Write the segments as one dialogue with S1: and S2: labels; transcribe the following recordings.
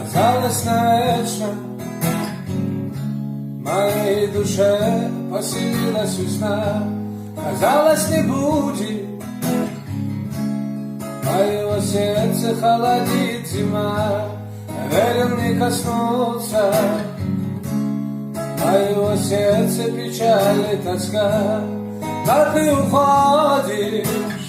S1: казалось навечно, в моей душе поселилась весна. Казалось, не будет моего сердца холодит зима. Верил не коснуться моего сердца печаль и тоска. Но ты уходишь,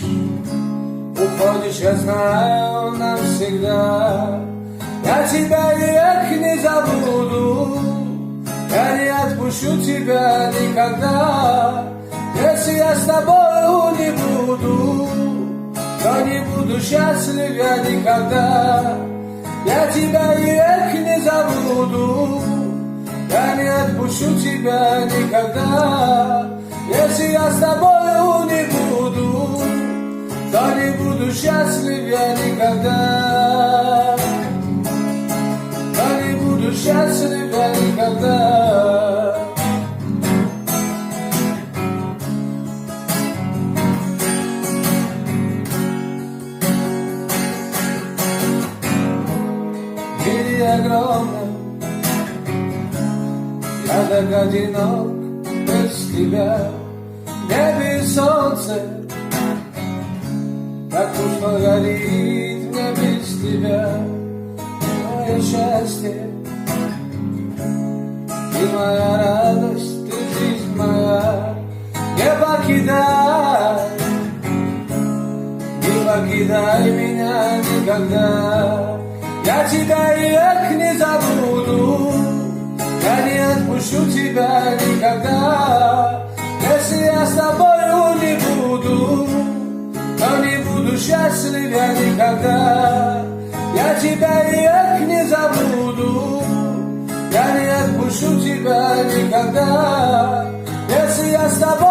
S1: я знаю навсегда. Я тебя век не забуду, я не отпущу тебя никогда. Если я с тобою не буду, то не буду счастлив я никогда. Я тебя век не забуду, я не отпущу тебя никогда. Если я с тобою не буду, то не буду счастлив я никогда. То не буду счастлив я никогда. В мире огромном я так одинок без тебя. В небе солнце так тускло горит мне без тебя. Мое счастье, ты моя радость, ты жизнь моя. Не покидай меня никогда. Я тебя век не забуду, я не отпущу тебя никогда. Если я с тобою не буду, то не буду счастлив я никогда. Я тебя век не забуду, я не отпущу тебя никогда. Если я с тобой